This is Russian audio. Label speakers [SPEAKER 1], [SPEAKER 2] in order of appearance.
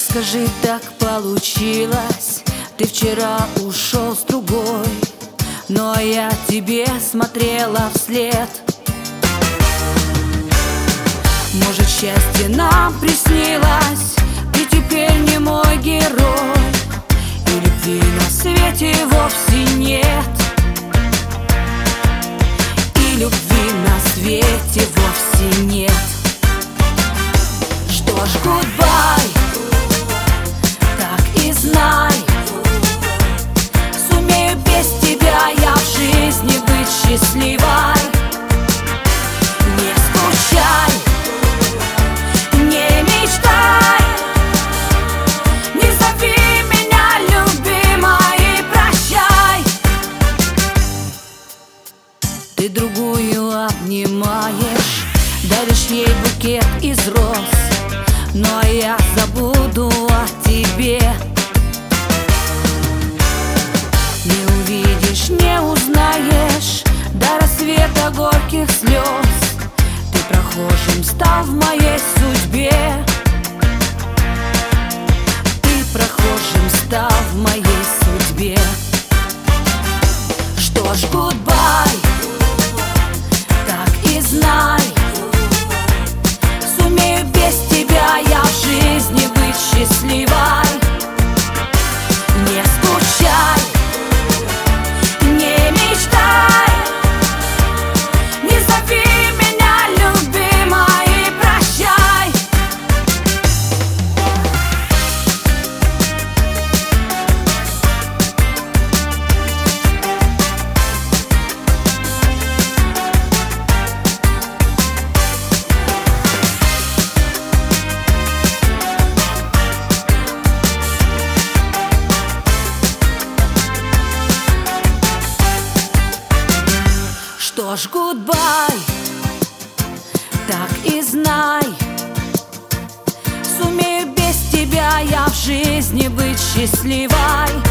[SPEAKER 1] Скажи, так получилось, ты вчера ушел с другой, но я тебе смотрела вслед. Может, счастье нам приснилось, ты теперь не мой герой, и любви на свете вовсе нет, и любви на свете вовсе нет. Что ж, goodbye, так и знай, сумею без тебя я в жизни быть счастливой. Не скучай, не мечтай, не зови меня любимой и прощай. Ты другую обнимаешь, даришь ей букет из роз, но я забуду о тебе. Не увидишь, не узнаешь до рассвета горьких слез. Ты прохожим стал в моей судьбе, ты прохожим стал в моей судьбе. Что ж, goodbye, так и знай, сумею без тебя я в жизни быть счастливой. Не скучай, не мечтай, не зови меня любимой и прощай. Что ж, goodbye, так и знай, сумею без тебя я в жизни быть счастливой.